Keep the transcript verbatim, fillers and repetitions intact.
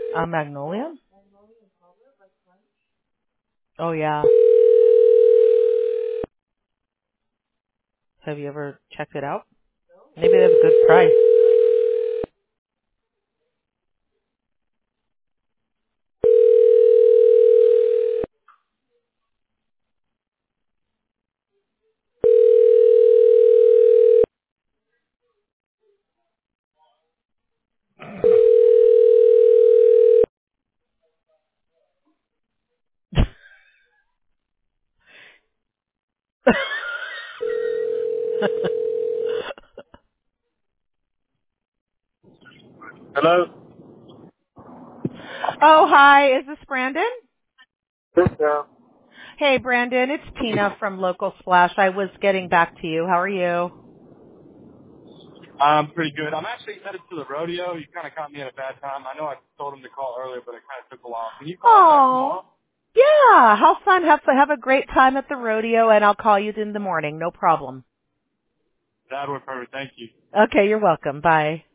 Uh, Magnolia? Oh, yeah. Have you ever checked it out? Maybe they have a good price. Hello? Oh, hi. Is this Brandon? Yeah. Hey, Brandon. It's Tina from Local Splash. I was getting back to you. How are you? I'm pretty good. I'm actually headed to the rodeo. You kind of caught me at a bad time. I know I told him to call earlier, but it kind of took a while. Can you call me back Oh, tomorrow? yeah. How fun. Have, have a great time at the rodeo, and I'll call you in the morning. No problem. That would be perfect. Thank you. Okay, you're welcome. Bye.